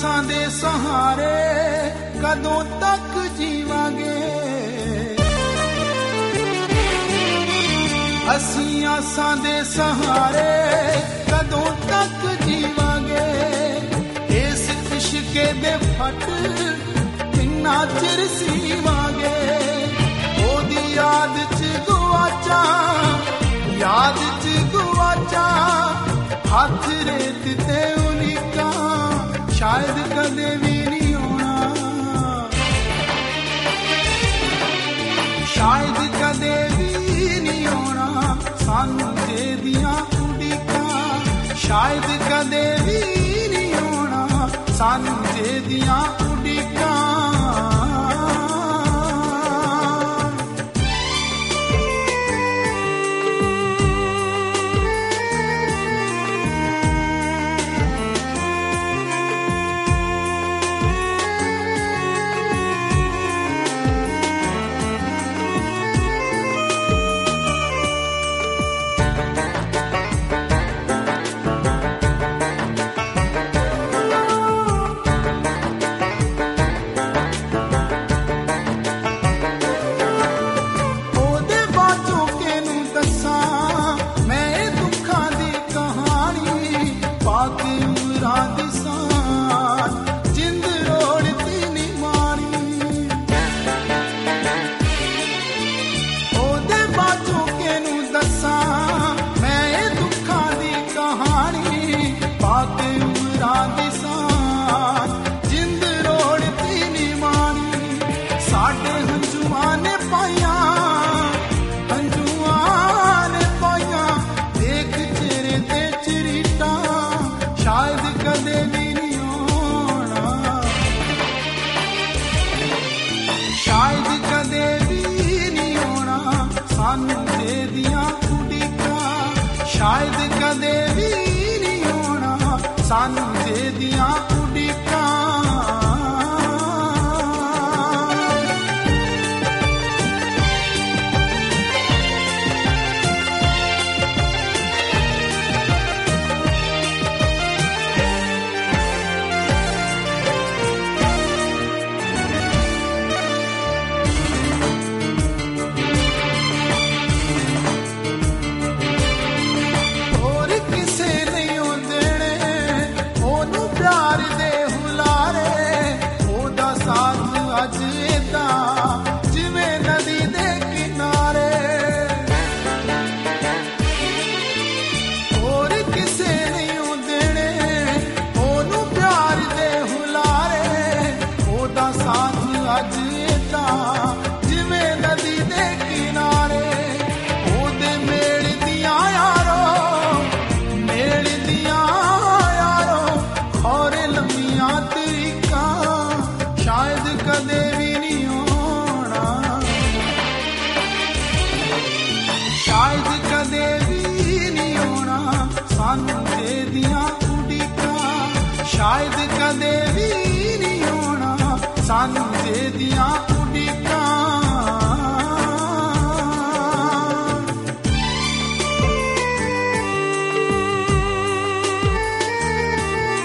ਆਸਾਂ ਦੇ ਸਹਾਰੇ ਕਦੋਂ ਤੱਕ ਜੀਵਾਂਗੇ, ਅਸੀਂ ਆਸਾਂ ਦੇ ਸਹਾਰੇ ਕਦੋਂ ਤੱਕ ਜੀਵਾਂਗੇ। ਇਸ ਇਸ਼ਕੇ ਦੇ ਫੱਟ ਕਿੰਨਾ ਚਿਰ ਸੀਵਾਂਗੇ। ਉਹਦੀ ਯਾਦ ਚ ਗੁਆਚਾਂ, ਯਾਦ ਚ ਗੁਆਚਾਂ, ਹੱਥ ਰੇਤ ਤੇ ਉਲੀਕਾਂ, ਸ਼ਾਇਦ ਕਦੇ ਵੀ ਨਹੀਂ ਆਉਣਾ, ਸ਼ਾਇਦ ਕਦੇ ਵੀ ਨਹੀਂ ਆਉਣਾ ਸਾਨੂੰ ਜਿਹਦੀਆਂ ਉਡੀਕਾਂ, ਸ਼ਾਇਦ ਕਦੇ ਵੀ ਨਹੀਂ ਆਉਣਾ ਸਾਨੂੰ ਜਿਹਦੀਆਂ ਉਡੀਕਾਂ। ਸ਼ਾਇਦ ਕਦੇ ਵੀ ਨਹੀਂ ਆਉਣਾ ਸਾਨੂੰ ਜਿਹਦੀਆਂ ਉਡੀਕਾਂ। ਸ਼ਾਇਦ ਕਦੇ ਵੀ ਨਹੀਂ ਆਉਣਾ ਸਾਨੂੰ ਜਿਹਦੀਆਂ ਉਡੀਕਾਂ, ਸ਼ਾਇਦ ਕਦੇ ਵੀ ਨਹੀਂ ਆਉਣਾ ਸਾਨੂੰ ਜਿਹਦੀਆਂ